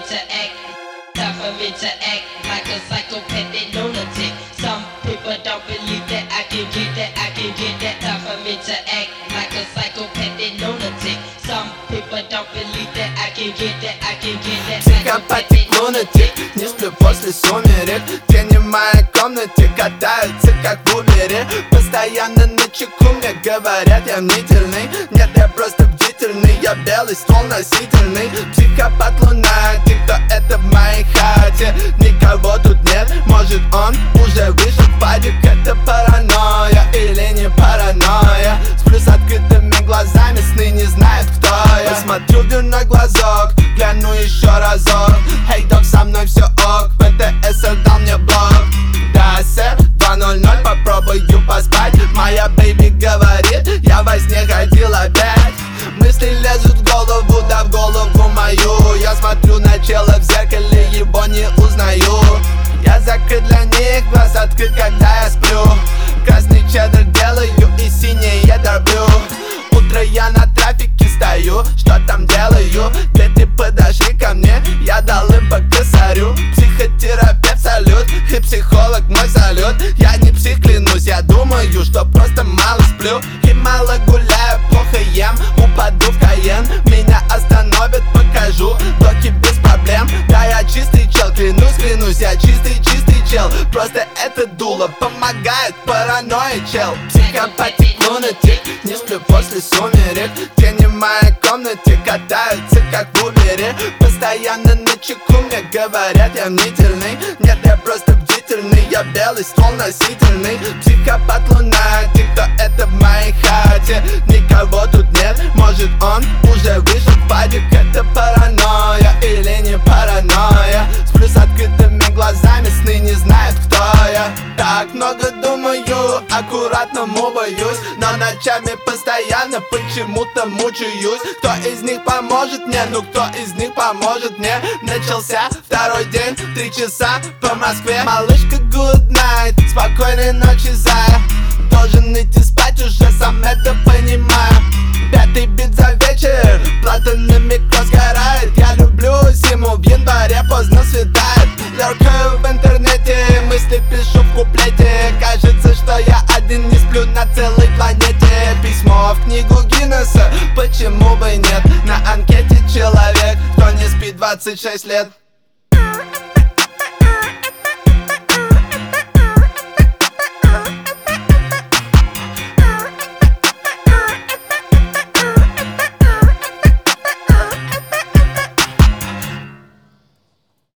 to act. Time for me to act like a psychopathic lunatic. Some people don't believe that I can get that, I can get that. Time for me to act like a psychopathic lunatic. Some people don't believe that I can get that, I can get that. Психопатик, лунатик, не сплю после сумерек. Тени в моей комнате катаются как в убере. Постоянно начеку, мне говорят, я мнительный. Нет, я просто бдительный, я белый ствол носительный. Психопат, лунатик, кто это в моей хате? Никого тут нет, может он уже вышел в падик. Это паранойя или не паранойя? Сплю с открытыми глазами, сны не знают, кто я. Посмотрю в дверной глазок, гляну еще разок. Эй, док, со мной все ок, ПТС дал мне блок. Да, сэр, 2:00, попробую поспать. Моя бэйби говорит, я во сне ходил опять. Мысли лезут в голову, да в голову мою. Я смотрю на чела в зеркале, его не узнаю. Я закрыт для них, глаз открыт, когда я сплю. Красный чеддер делаю и синий я дорблю. Утро я на трафике стою, что там делаю? Дети подошли ко мне, я дал им по косарю. Психотерапевт салют, и психолог мой салют. Я не псих, клянусь, я думаю, что просто мало сплю. И мало гуляю, плохо ем, упаду в Каен. Меня остановят, покажу, доки без проблем. Да, я чистый чел, клянусь, клянусь, я чистый чел. Просто это дуло помогает, паранойя, чел. Психопатик, лунатик, не сплю после сумерек. Тени в моей комнате катаются как в убере. Постоянно начеку, мне говорят, я мнительный. Нет, я просто бдительный, я белый ствол носительный. Психопат, лунатик, кто это в моей хате? Никого тут нет, может он уже вышел в падик. Это паранойя или не паранойя? Сплю с открытыми глазами, сны не знают, кто я. Так много думаю, аккуратно муваюсь, но ночами постоянно почему-то мучаюсь. Кто из них поможет мне? Ну кто из них поможет мне? Начался второй день, 3 часа по Москве. Малышка, good night, спокойной ночи, зая. Должен идти спать, уже сам это понимаю. 5-й бит за вечер, платанами кто сгорает. Я люблю зиму, в январе поздно светает. Лёркаю в интернете, мысли пишу в куплете. Кажется, что я один не сплю на целой планете. Письмо в книгу Гиннесса, почему бы нет? На анкете человек, кто не спит 26 лет.